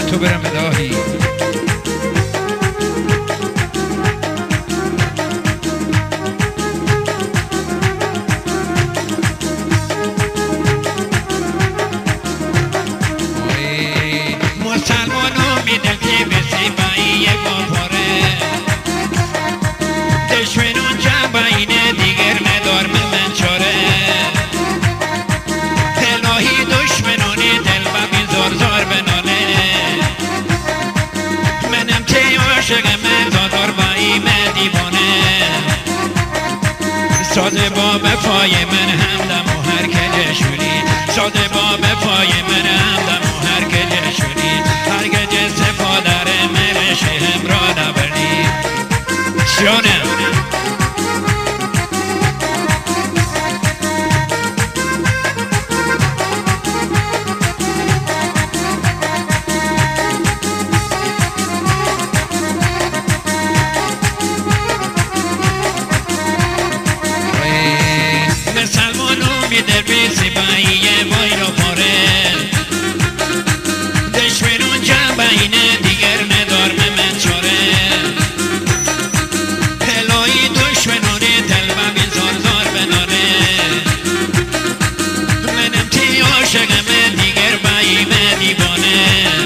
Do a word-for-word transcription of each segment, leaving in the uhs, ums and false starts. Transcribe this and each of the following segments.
تو برم الهی. مسلمانو میدل که به سیبایی گفاره دشمنون جنباینه دیگر ندار من چاره الهی دشمنانی دل و بی زار زار بنانه منم تی عاشق من زادار بایی من دیوانه ساده با بفای من همدم و هر که جشوری ساده با بفای من همدم و هر که جشوری هر که جس پادر من شهم را نبردی شانم در بیسی باییه بای رو پاره دشمنون جنباینه دیگر ندار من چاره الهی دشمنونه دل و بی زار زار بنانه منم تی عاشق من دیگر بایی من دیوانه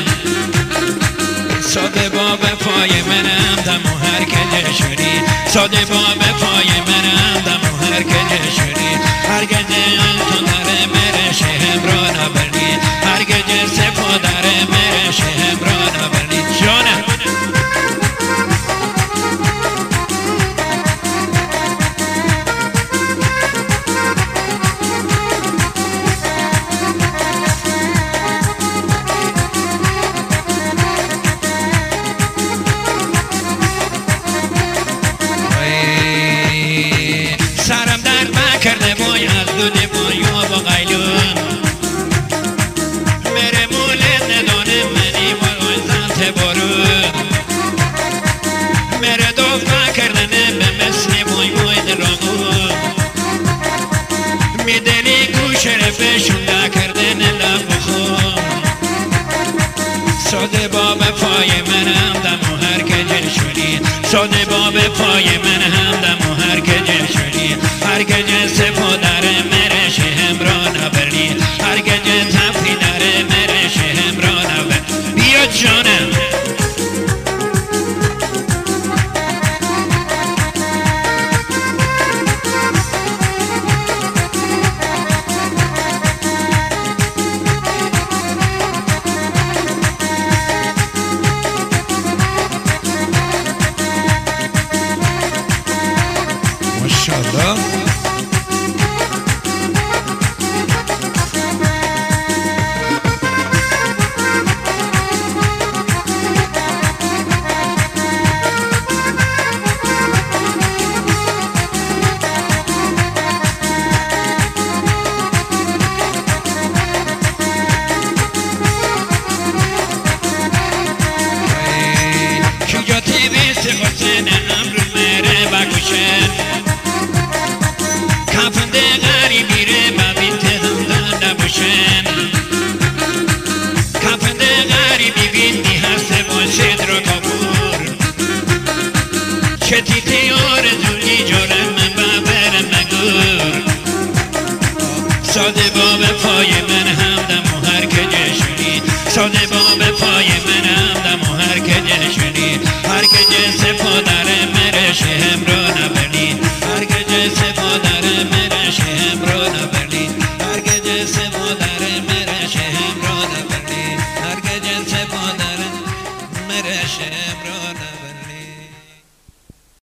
ساده با وفای من همدم و هر که جشوری ساده با وفای من همدم و هر که جشوری هر که تو داره میره شهم را نبردی هر که سپا داره میره شهم را نبردی جانم سرم درد کرده بای از دود بایو و غیلون میره مولد ندانه منی والای زنت بارون میره دوفا کردنه به مثل بای بای دراغون میدلی گوش رفشون کردنه لب بخون ساده با بفای من همدم و هر که جشونی ساده با بفای من همدم و هر که جشونی هر که جس پادره میره شهم را نبردی هر که جس تفتی داره میره شهم را نبردی بیا جانم ماشاءالله کفنده غریبی ره ببین تهمدن نباشن کفنده غریبی بینی هسته باشد رو کبور چتی تیار زولی جارم من ببرم مگور ساده با وفای من همدم و هر که جشونی ساده با وفای من همدم و هر که جشونی هر که جس پادره مره شهم را نبردی هر که جس پادره مره شهم را نبردی هر که جس پادره